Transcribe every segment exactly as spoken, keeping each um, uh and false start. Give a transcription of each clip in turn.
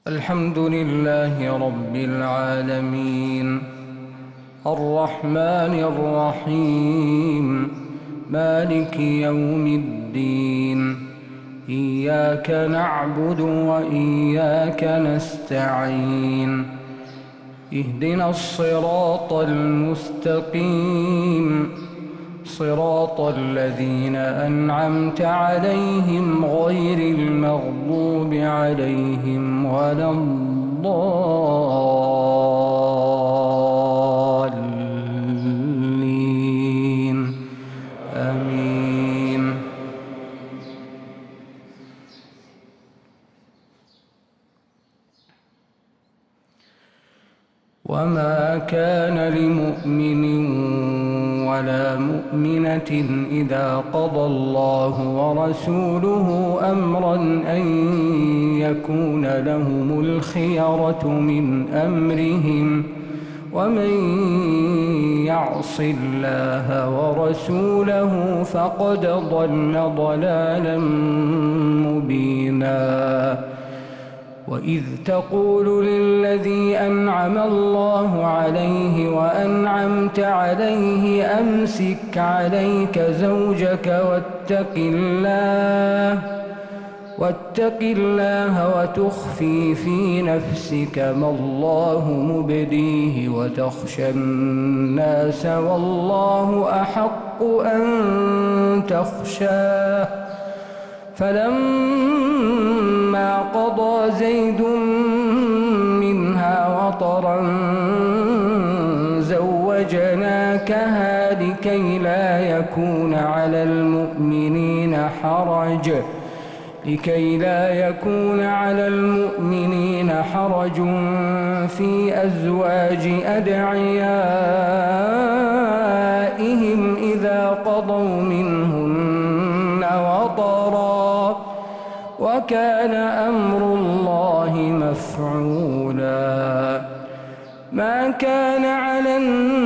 الحمد لله رب العالمين الرحمن الرحيم مالك يوم الدين إياك نعبد وإياك نستعين اهدنا الصراط المستقيم صراط الذين أنعمت عليهم غير المغضوب عليهم ولا الضالين آمين. وما كان لمؤمن ولا مؤمنة إذا قضى الله ورسوله أمرا أن يكون لهم الخيرة من أمرهم ومن يعص الله ورسوله فقد ضل ضلالا مبينا. وإذ تقول للذي أنعم الله عليه وأنعمت عليه أمسك عليك زوجك واتق الله واتق الله وتخفي في نفسك ما الله مبديه وتخشى الناس والله أحق أن تخشاه. فلما قضى زيد منها وطرا زوجناكها لكي لا يكون على المؤمنين حرج لكي لا يكون على المؤمنين حرج في أزواج أدعيائهم إذا قضوا منهن وطرا وكان أمر الله مفعولا. ما كان على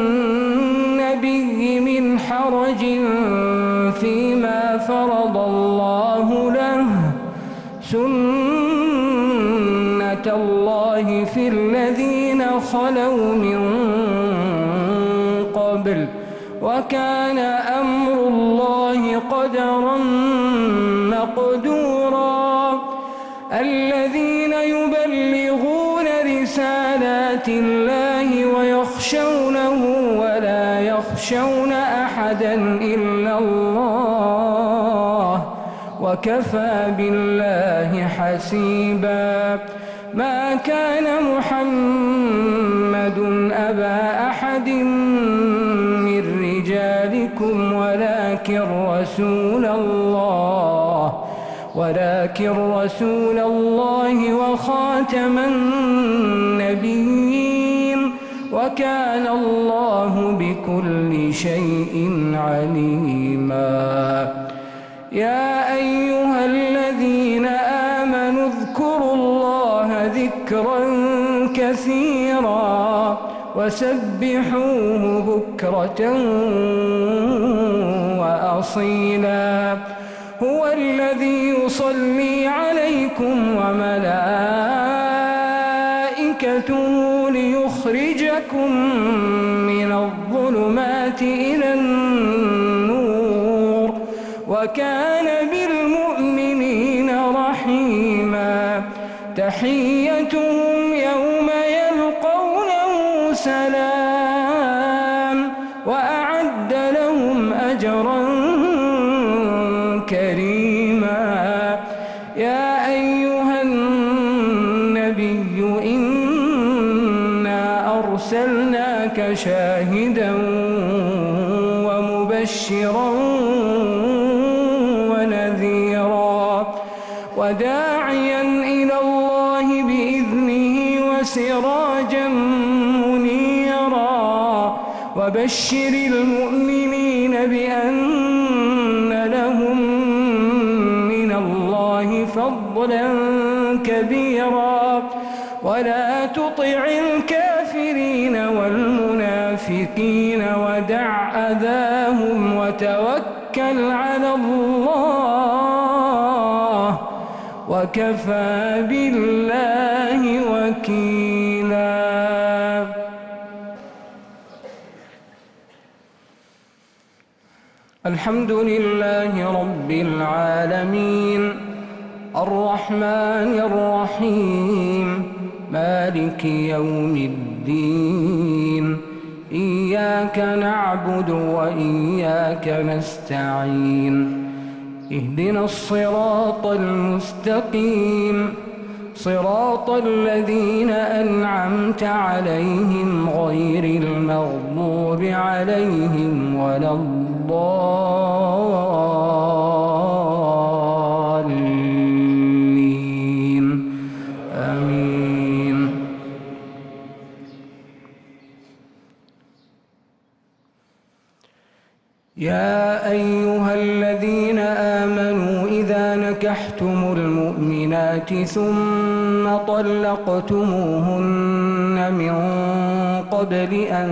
النبي من حرج فيما فرض الله له سنة الله في الذين خلوا من قبل وكان أمر الله قدرا مقدورا. الذين يبلغون رسالات الله ويخشونه ولا يخشون أحدا إلا الله وكفى بالله حسيبا. ما كان محمد أبا أحد من رجالكم ولكن رسول الله ولكن رسول الله وخاتم النبيين وكان الله بكل شيء عليما. يا أيها الذين آمنوا اذكروا الله ذكرا كثيرا وسبحوه بكرة وأصيلا. هو الذي يصلي عليكم وملائكته ليخرجكم من الظلمات إلى النور وكان بالمؤمنين رحيما. تحيتهم يوم يلقونه سلام وأعد لهم أجرا كريما. يا أيها النبي إنا أرسلناك شاهدا ومبشرا ونذيرا وداعيا إلى الله بإذنه وسراجا منيرا. وبشر المؤمنين بأن لهم من الله فضلا كبيرا. ولا تطع الكافرين والمنافقين ودع أذاهم وتوكل على الله وكفى بالله وكيلا. الحمد لله رب العالمين الرحمن الرحيم مالك يوم الدين إياك نعبد وإياك نستعين اهدنا الصراط المستقيم صراط الذين أنعمت عليهم غير المغضوب عليهم ولا الضالين آمين. يا أيها الذين آمنوا إذا نكحتم المؤمنات ثم طلقتموهن من قبل أن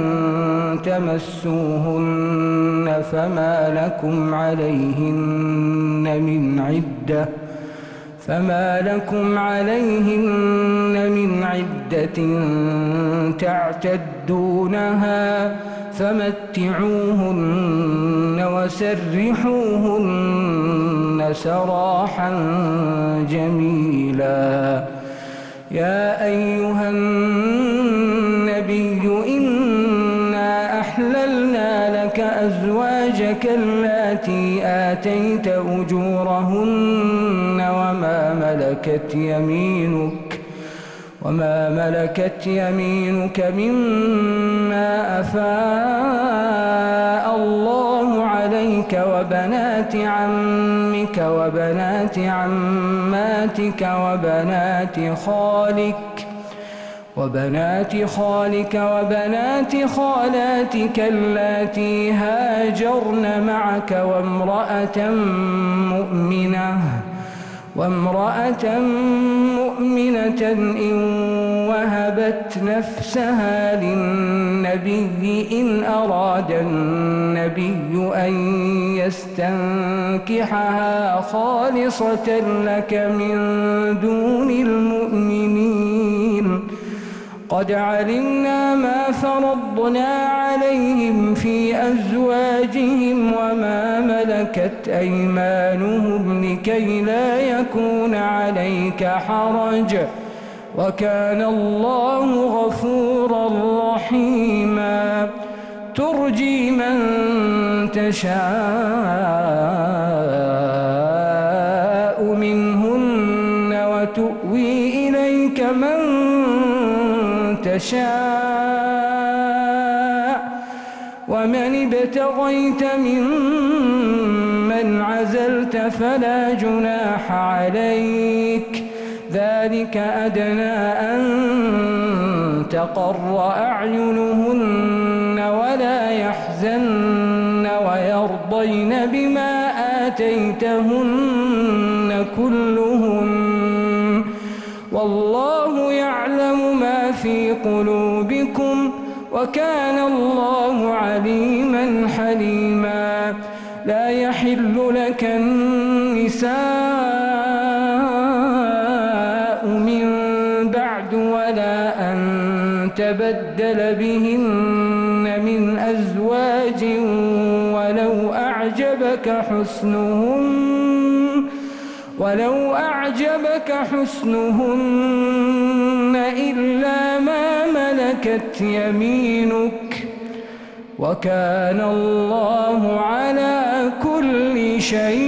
تمسوهن فما لكم عليهن من عدة فما لكم عليهن من عدة تعتدونها فمتعوهن وسرحوهن سراحا جميلا. يا أيها النبي إنا أحللنا لك أزواجك اللاتي آتيت أجورهن وما ملكت يمينك وما ملكت يمينك مما أفاء الله عليك وبنات عمك وبنات عماتك وبنات خالك وبنات خالك وبنات خالاتك اللاتي هاجرن معك وامرأة مؤمنة وامرأة مؤمنة إن وهبت نفسها للنبي إن أراد النبي أن يستنكحها خالصة لك من دون المؤمنين. قد علمنا ما فرضنا عليهم في أزواجهم وما ملكت أيمانهم لكي لا يكون عليك حرج وكان الله غفورا رحيما. ترجي من تشاء منهن وتؤوي إليك من تشاء ومن ابتغيت ممن عزلت فلا جناح عليك ذلك أدنى أن تقر أعينهن ولا يحزن ويرضين بما آتيتهن كلهن والله يعلم ما في قلوبكم وكان الله عليما حليما. لا يحل لك النساء من بعد ولا أن تبدل بهن من أزواج ولو أعجبك حسنهن ولو أعجبك حسنهن إلا ما ملكت يمينك وكان الله على كل شيء